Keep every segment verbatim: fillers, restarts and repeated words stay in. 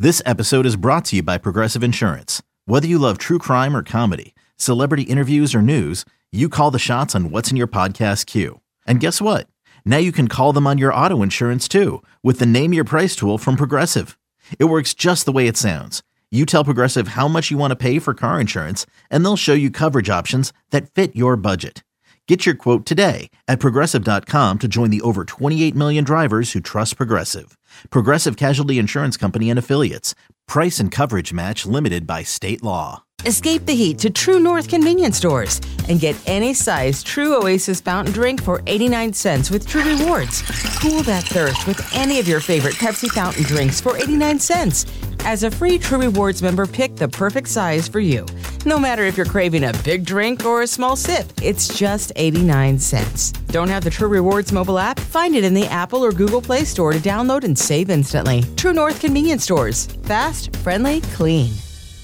This episode is brought to you by Progressive Insurance. Whether you love true crime or comedy, celebrity interviews or news, you call the shots on what's in your podcast queue. And guess what? Now you can call them on your auto insurance too with the Name Your Price tool from Progressive. It works just the way it sounds. You tell Progressive how much you want to pay for car insurance, and they'll show you coverage options that fit your budget. Get your quote today at Progressive dot com to join the over twenty-eight million drivers who trust Progressive. Progressive Casualty Insurance Company and Affiliates. Price and coverage match limited by state law. Escape the heat to True North convenience stores and get any size True Oasis fountain drink for eighty-nine cents with True Rewards. Cool that thirst with any of your favorite Pepsi fountain drinks for eighty-nine cents. As a free True Rewards member, pick the perfect size for you. No matter if you're craving a big drink or a small sip, it's just eighty-nine cents. Don't have the True Rewards mobile app? Find it in the Apple or Google Play Store to download and save instantly. True North convenience stores. Fast, friendly, clean.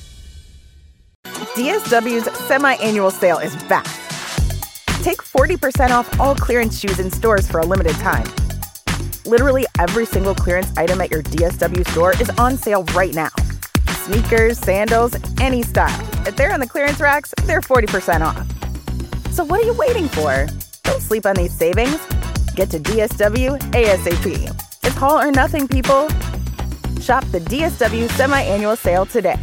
D S W's semi-annual sale is back. Take forty percent off all clearance shoes in stores for a limited time. Literally every single clearance item at your D S W store is on sale right now. Sneakers, sandals, any style. If they're on the clearance racks, they're forty percent off. So what are you waiting for? Don't sleep on these savings. Get to D S W ASAP. It's all or nothing, people. Shop the D S W semi-annual sale today.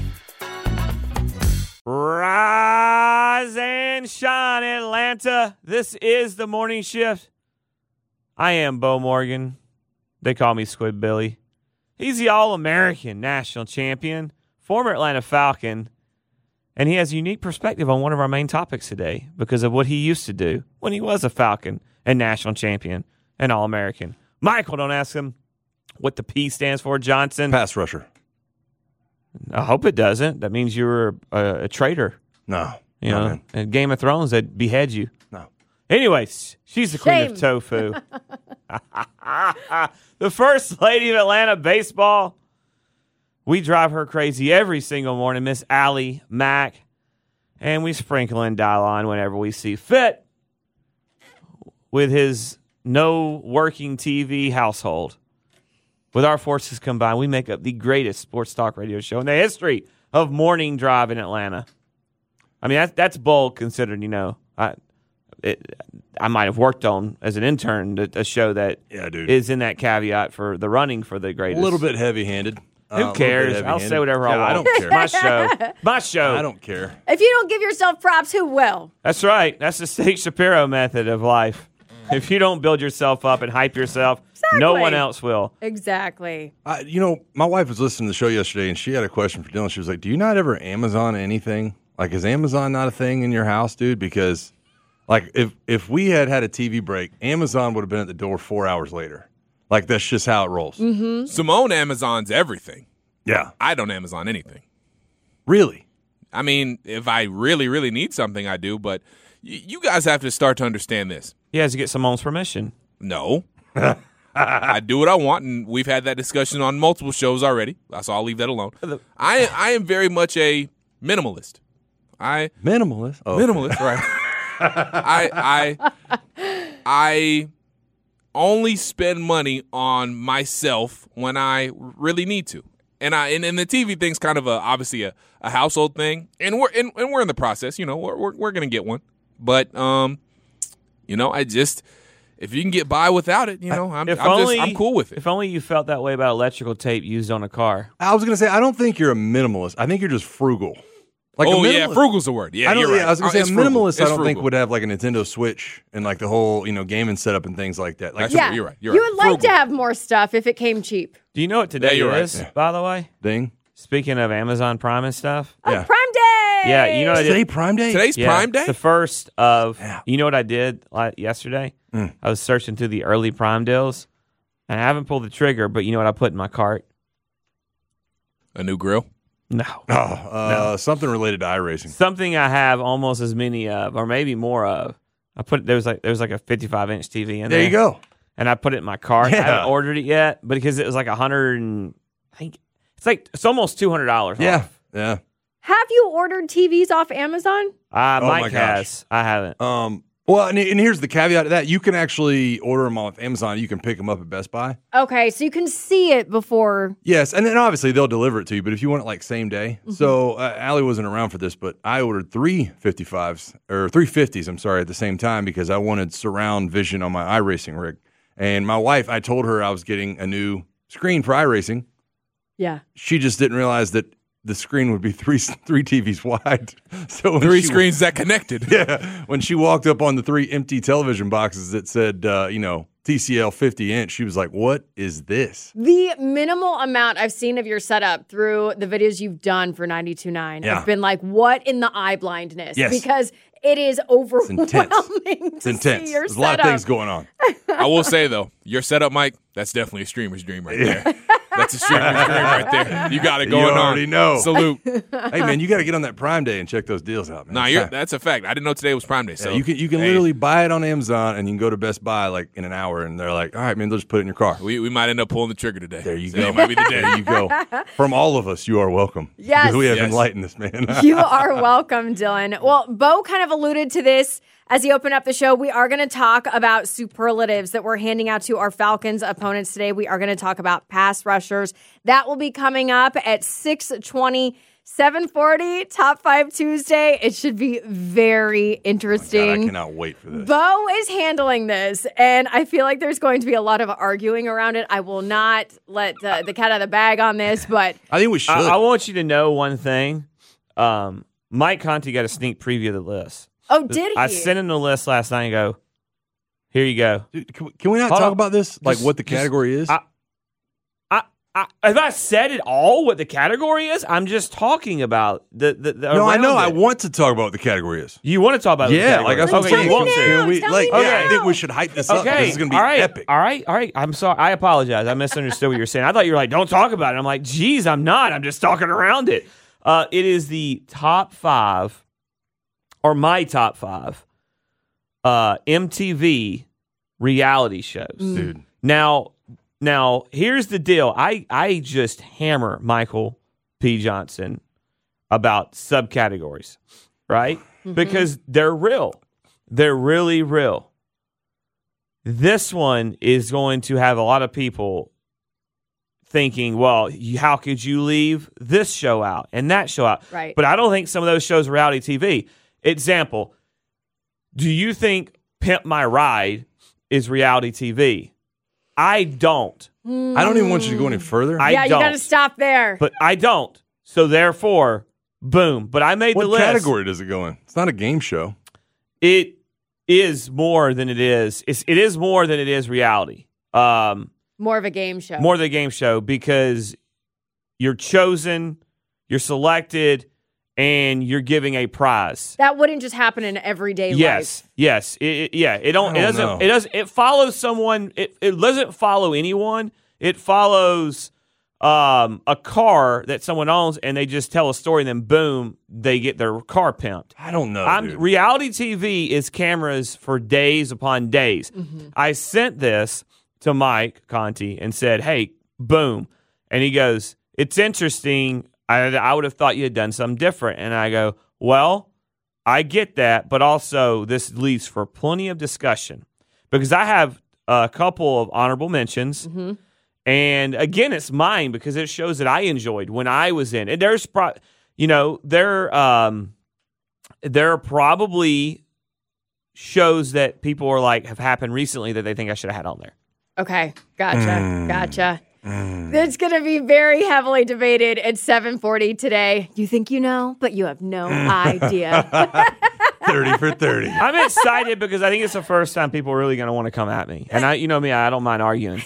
Rise and shine, Atlanta. This is the morning shift. I am Bo Morgan. They call me Squid Billy. He's the All-American national champion, former Atlanta Falcon, and he has a unique perspective on one of our main topics today because of what he used to do when he was a Falcon and national champion and All-American. Michael, don't ask him what the P stands for, Johnson. Pass rusher. I hope it doesn't. That means you were a, a traitor. No. You no, know, man. in Game of Thrones, they'd behead you. No. Anyways, she's the queen of tofu. The first lady of Atlanta baseball. We drive her crazy every single morning, Miss Allie Mack. And we sprinkle in Dylon whenever we see fit with his no working T V household. With our forces combined, we make up the greatest sports talk radio show in the history of morning drive in Atlanta. I mean, that's, that's bold considering, you know, I it, I might have worked on as an intern a show that yeah, dude. is in that caveat for the running for the greatest. A little bit heavy-handed. Who uh, cares? I'll say whatever yeah, I want. I don't care. My show. My show. I don't care. If you don't give yourself props, who will? That's right. That's the Steak Shapiro method of life. If you don't build yourself up and hype yourself, exactly. No one else will. Exactly. Uh, you know, my wife was listening to the show yesterday, and she had a question for Dylan. She was like, do you not ever Amazon anything? Like, is Amazon not a thing in your house, dude? Because, like, if, if we had had a T V break, Amazon would have been at the door four hours later. Like, that's just how it rolls. Mm-hmm. Simone Amazons everything. Yeah. I don't Amazon anything. Really? I mean, if I really, really need something, I do. But y- you guys have to start to understand this. He has to get Simone's permission. No. I do what I want, and we've had that discussion on multiple shows already, so I'll leave that alone. I I am very much a minimalist. I Minimalist? Oh, Minimalist, right. I I I only spend money on myself when I really need to. And I and, and the T V thing's kind of a obviously a, a household thing. And we're and, and we're in the process, you know, we're we're, we're gonna get one. But um You know, I just, if you can get by without it, you know, I'm, if I'm, only, just, I'm cool with it. If only you felt that way about electrical tape used on a car. I was going to say, I don't think you're a minimalist. I think you're just frugal. Like oh, a yeah, frugal's the word. Yeah, I don't, you're right. yeah, I was going to say, It's a frugal. minimalist, It's I don't frugal. think would have like a Nintendo Switch and like the whole, you know, gaming setup and things like that. Like, That's Yeah, You're right. You're you right. would like Frugal. to have more stuff if it came cheap. Do you know what today Yeah, you're right. is, Yeah. by the way? Ding. Speaking of Amazon Prime and stuff. Oh, Yeah. Prime Day! Yeah, you know what I Today did? Prime Day? Today's Yeah, Prime Day? The first of, Yeah. you know what I did like, yesterday? Mm. I was searching through the early Prime deals, and I haven't pulled the trigger, but you know what I put in my cart? A new grill? No. Oh, uh, something related to iRacing. Something I have almost as many of, or maybe more of. I put there was like there was like a fifty-five inch T V in there. There you go. And I put it in my cart. I Yeah. haven't ordered it yet, but because it was like a hundred and I think it's like it's almost two hundred dollars. Yeah. off. Yeah. Have you ordered T Vs off Amazon? Uh, Oh, Mike my gosh. has. I haven't. Um, Well, and, and here's the caveat to that. You can actually order them off Amazon. You can pick them up at Best Buy. Okay, so you can see it before. Yes, and then obviously they'll deliver it to you, but if you want it like same day. Mm-hmm. So uh, Allie wasn't around for this, but I ordered three fifty-fives, or three fifties, I'm sorry, at the same time because I wanted surround vision on my iRacing rig. And my wife, I told her I was getting a new screen for iRacing. Yeah. She just didn't realize that the screen would be three three T Vs wide. So when Three she, screens that connected. Yeah. When she walked up on the three empty television boxes that said, uh, you know, T C L fifty inch, she was like, what is this? The minimal amount I've seen of your setup through the videos you've done for ninety-two point nine, Yeah. I've been like, what in the eye blindness? Yes. Because it is overwhelming It's intense. to It's intense. see your There's a setup. lot of things going on. I will say, though, your setup, Mike, that's definitely a streamer's dream right there. That's a streamer's dream right there. You got it going on. You already know. Salute. Hey, man, you got to get on that Prime Day and check those deals out, man. Nah, you're, that's a fact. I didn't know today was Prime Day. So Yeah, you can you can hey, literally buy it on Amazon and you can go to Best Buy like in an hour and they're like, all right, man, they'll just put it in your car. We, we might end up pulling the trigger today. There you So go. It might be the day. There you go. From all of us, you are welcome. Yes. Because we have Yes. enlightened this man. You are welcome, Dylan. Well, Bo kind of alluded to this as he opened up the show. We are going to talk about superlatives that we're handing out to our Falcons opponents today. We are going to talk about pass rushers. That will be coming up at six twenty, seven forty, Top five Tuesday. It should be very interesting. God, I cannot wait for this. Bo is handling this, and I feel like there's going to be a lot of arguing around it. I will not let uh, the cat out of the bag on this, but I think we should. I, I want you to know one thing. Um, Mike Conti got a sneak preview of the list. oh, did he? I sent him the list last night and go, here you go. Dude, can, we, can we not Hold talk on. about this? Like Just- what the just- category is? I, I, I, have I said it all what the category is? I'm just talking about the. the, the no, I around know. I it. want to talk about what the category is. You want to talk about Yeah, the like category. that's what I'm Tell saying. me want now. to. Can we, Tell like, me yeah, I now. think we should hype this up. Okay, This is going to be all right, epic. all right, all right. I'm sorry. I apologize. I misunderstood what you were saying. I thought you were like, "Don't talk about it." I'm like, "Geez, I'm not. I'm just talking around it." Uh, it is the top five, or my top five, uh, M T V reality shows. Dude. Now, now here's the deal. I I just hammer Michael P. Johnson about subcategories, right? Because they're real. They're really real. This one is going to have a lot of people thinking, well, you- how could you leave this show out and that show out? Right. But I don't think some of those shows are reality T V. Example, do you think Pimp My Ride is reality T V? I don't. I don't even want you to go any further. I yeah, you don't. got to stop there. But I don't. So therefore, boom. But I made what the list. category does it go in? It's not a game show. It is more than it is. It's, it is more than it is reality. Um, More of a game show. more than a game show because you're chosen, you're selected, and you're giving a prize. That wouldn't just happen in everyday Yes, life. yes, it, it- yeah. It don't. I It don't doesn't. know. It doesn't. It follows someone. It it doesn't follow anyone. It follows um, a car that someone owns, and they just tell a story, and then boom, they get their car pimped. I don't know, I'm, dude. reality T V is cameras for days upon days. I sent this to Mike Conti and said, "Hey, boom," and he goes, "It's interesting. I, I would have thought you had done something different." And I go, "Well, I get that, but also this leaves for plenty of discussion because I have a couple of honorable mentions." And again, it's mine because it shows that I enjoyed when I was in. And there's, pro- you know, there, um, there are probably shows that people are like have happened recently that they think I should have had on there. Okay, gotcha, Mm. gotcha. It's going to be very heavily debated at seven forty today. You think you know, but you have no idea. thirty for thirty. I'm excited because I think it's the first time people are really going to want to come at me. And I, you know me, I don't mind arguing.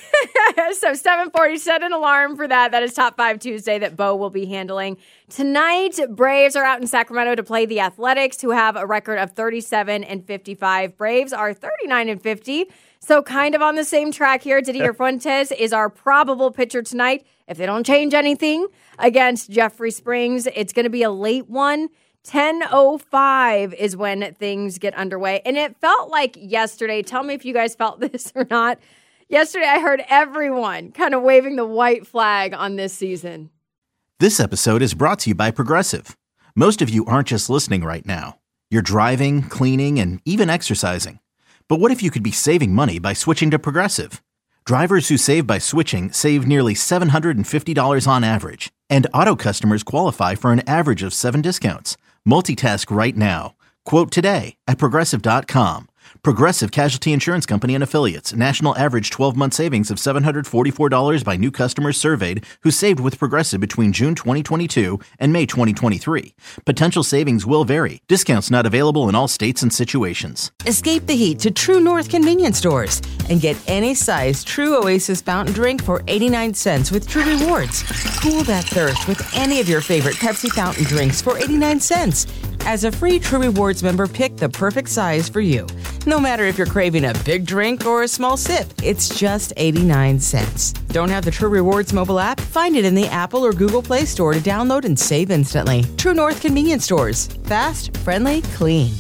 So seven forty, set an alarm for that. That is Top five Tuesday that Bo will be handling. Tonight, Braves are out in Sacramento to play the Athletics, who have a record of thirty-seven and fifty-five. Braves are thirty-nine and fifty. So kind of on the same track here. Didier Fuentes is our probable pitcher tonight. If they don't change anything against Jeffrey Springs, it's going to be a late one. ten oh five is when things get underway. And it felt like yesterday. Tell me if you guys felt this or not. Yesterday, I heard everyone kind of waving the white flag on this season. This episode is brought to you by Progressive. Most of you aren't just listening right now. You're driving, cleaning, and even exercising. But what if you could be saving money by switching to Progressive? Drivers who save by switching save nearly seven hundred fifty dollars on average. And auto customers qualify for an average of seven discounts. Multitask right now. Quote today at Progressive dot com. Progressive Casualty Insurance Company and Affiliates. National average twelve-month savings of seven hundred forty-four dollars by new customers surveyed who saved with Progressive between June twenty twenty-two and May twenty twenty-three. Potential savings will vary. Discounts not available in all states and situations. Escape the heat to True North convenience stores and get any size True Oasis fountain drink for eighty-nine cents with True Rewards. Cool that thirst with any of your favorite Pepsi fountain drinks for eighty-nine cents. As a free True Rewards member, pick the perfect size for you. No matter if you're craving a big drink or a small sip, it's just eighty-nine cents. Don't have the True Rewards mobile app? Find it in the Apple or Google Play Store to download and save instantly. True North convenience stores. Fast, friendly, clean.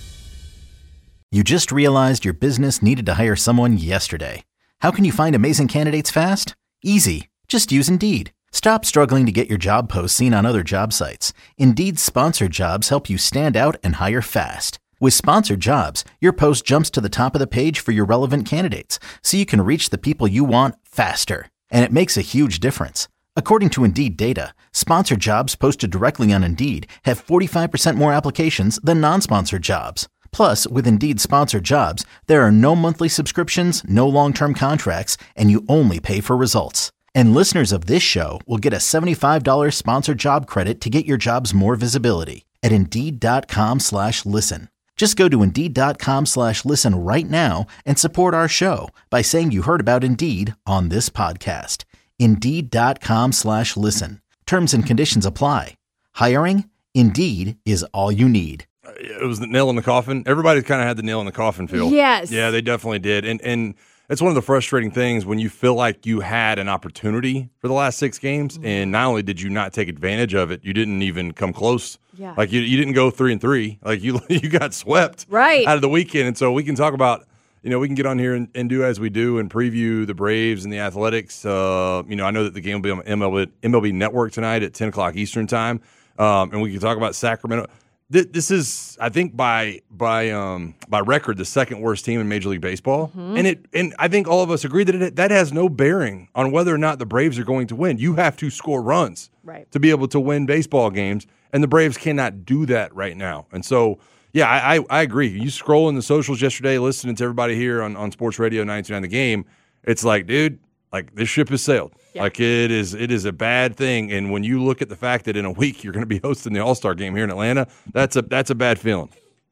You just realized your business needed to hire someone yesterday. How can you find amazing candidates fast? Easy. Just use Indeed. Stop struggling to get your job posts seen on other job sites. Indeed's sponsored jobs help you stand out and hire fast. With sponsored jobs, your post jumps to the top of the page for your relevant candidates, so you can reach the people you want faster. And it makes a huge difference. According to Indeed data, sponsored jobs posted directly on Indeed have forty-five percent more applications than non-sponsored jobs. Plus, with Indeed sponsored jobs, there are no monthly subscriptions, no long-term contracts, and you only pay for results. And listeners of this show will get a seventy-five dollars sponsored job credit to get your jobs more visibility at Indeed.com slash listen. Just go to Indeed.com slash listen right now and support our show by saying you heard about Indeed on this podcast. Indeed.com slash listen. Terms and conditions apply. Hiring? Indeed is all you need. It was the nail in the coffin. Everybody kind of had the nail in the coffin feel. Yes. Yeah, they definitely did. And and it's one of the frustrating things when you feel like you had an opportunity for the last six games, mm-hmm. and not only did you not take advantage of it, you didn't even come close. Yeah. Like you, you didn't go three and three. Like you, you got swept right out of the weekend. And so we can talk about, you know, we can get on here and, and do as we do and preview the Braves and the Athletics. Uh, you know, I know that the game will be on M L B, M L B Network tonight at ten o'clock Eastern time, um, and we can talk about Sacramento. This is, I think, by by um, by record, the second worst team in Major League Baseball, mm-hmm. and it and I think all of us agree that it, that has no bearing on whether or not the Braves are going to win. You have to score runs right. to be able to win baseball games, and the Braves cannot do that right now. And so, yeah, I I, I agree. You scroll in the socials yesterday, listening to everybody here on, on Sports Radio ninety-two point nine The Game. It's like, dude, like this ship has sailed. Yeah. Like it is, it is a bad thing. And when you look at the fact that in a week you're going to be hosting the All-Star game here in Atlanta, that's a that's a bad feeling.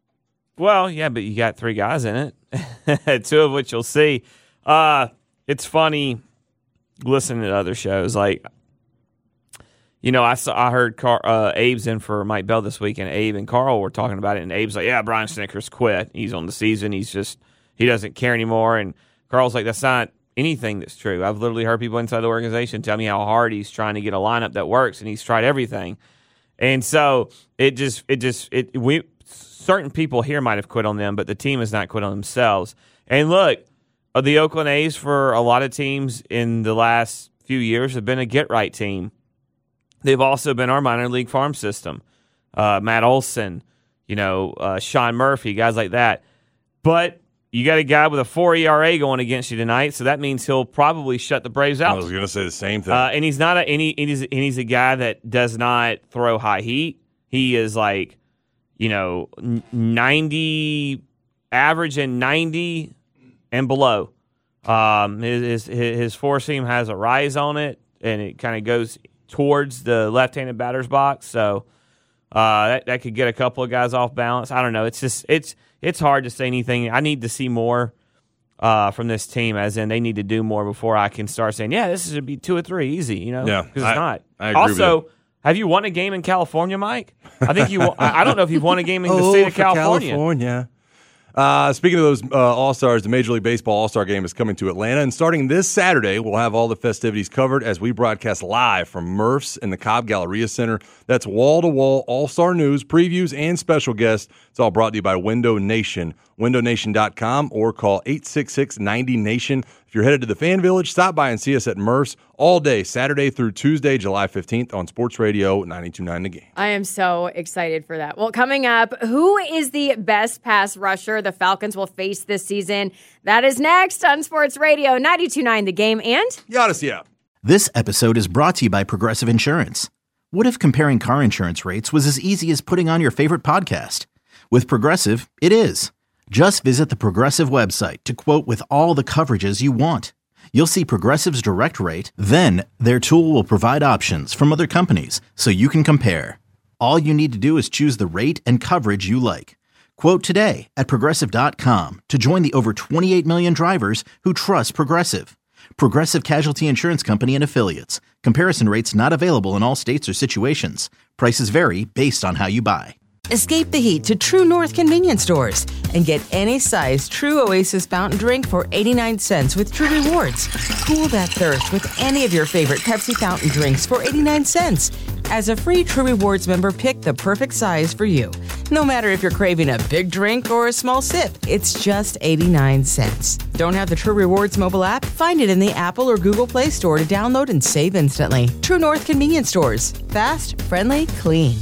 Well, yeah, but you got three guys in it, two of which you'll see. Uh, it's funny listening to other shows. Like, you know, I saw, I heard Car, uh, Abe's in for Mike Bell this week, and Abe and Carl were talking about it. And Abe's like, "Yeah, Brian Snickers quit. He's on the season. He's just he doesn't care anymore." And Carl's like, "That's not anything that's true. I've literally heard people inside the organization tell me how hard he's trying to get a lineup that works, and he's tried everything." And so it just, it just, it we certain people here might have quit on them, but the team has not quit on themselves. And look, the Oakland A's for a lot of teams in the last few years have been a get right team. They've also been our minor league farm system. Uh, Matt Olson, you know, uh, Sean Murphy, guys like that. But you got a guy with a four E R A going against you tonight, so that means he'll probably shut the Braves out. I was going to say the same thing. Uh, and he's not a, and, he, and, he's, and he's a guy that does not throw high heat. He is like, you know, ninety, average and ninety and below. Um, his, his his four seam has a rise on it, and it kind of goes towards the left-handed batter's box. So uh, that that could get a couple of guys off balance. I don't know. It's just it's. It's hard to say anything. I need to see more uh, from this team, as in they need to do more before I can start saying, yeah, this should be two or three easy, you know? Yeah. Because it's I, not. I agree also, with you. Have you won a game in California, Mike? I think you. I don't know if you've won a game in the oh, state of for California. California. Uh, speaking of those uh, All-Stars, the Major League Baseball All-Star Game is coming to Atlanta, and starting this Saturday, we'll have all the festivities covered as we broadcast live from Murph's in the Cobb Galleria Center. That's wall-to-wall All-Star news, previews, and special guests. It's all brought to you by Window Nation. window nation dot com, or call eight six six, ninety, nation. If you're headed to the Fan Village, stop by and see us at Merce all day, Saturday through Tuesday, July fifteenth on Sports Radio ninety-two point nine The Game. I am so excited for that. Well, coming up, who is the best pass rusher the Falcons will face this season? That is next on Sports Radio ninety-two point nine The Game and the Odyssey app. This episode is brought to you by Progressive Insurance. What if comparing car insurance rates was as easy as putting on your favorite podcast? With Progressive, it is. Just visit the Progressive website to quote with all the coverages you want. You'll see Progressive's direct rate, then their tool will provide options from other companies so you can compare. All you need to do is choose the rate and coverage you like. Quote today at Progressive dot com to join the over twenty-eight million drivers who trust Progressive. Progressive Casualty Insurance Company and Affiliates. Comparison rates not available in all states or situations. Prices vary based on how you buy. Escape the heat to True North convenience stores and get any size True Oasis fountain drink for eighty-nine cents with True Rewards. Cool that thirst with any of your favorite Pepsi fountain drinks for eighty-nine cents. As a free True Rewards member, pick the perfect size for you. No matter if you're craving a big drink or a small sip, it's just eighty-nine cents. Don't have the True Rewards mobile app? Find it in the Apple or Google Play Store to download and save instantly. True North convenience stores. Fast, friendly, clean.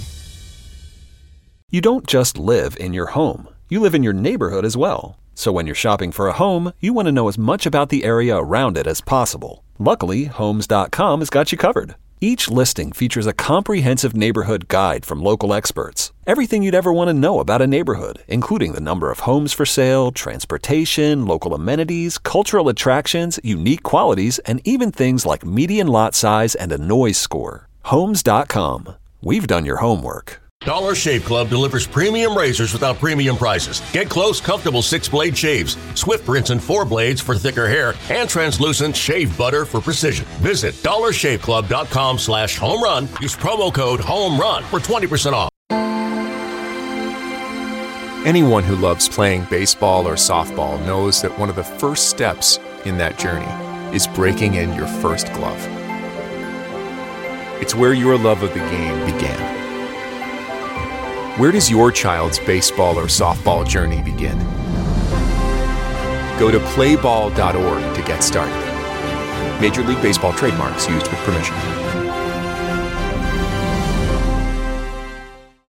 You don't just live in your home. You live in your neighborhood as well. So when you're shopping for a home, you want to know as much about the area around it as possible. Luckily, Homes dot com has got you covered. Each listing features a comprehensive neighborhood guide from local experts. Everything you'd ever want to know about a neighborhood, including the number of homes for sale, transportation, local amenities, cultural attractions, unique qualities, and even things like median lot size and a noise score. Homes dot com. We've done your homework. Dollar Shave Club delivers premium razors without premium prices. Get close, comfortable six-blade shaves, Swift rinse and four blades for thicker hair, and translucent shave butter for precision. Visit dollar shave club dot com slash home run. Use promo code HOMERUN for twenty percent off. Anyone who loves playing baseball or softball knows that one of the first steps in that journey is breaking in your first glove. It's where your love of the game began. Where does your child's baseball or softball journey begin? Go to play ball dot org to get started. Major League Baseball trademarks used with permission.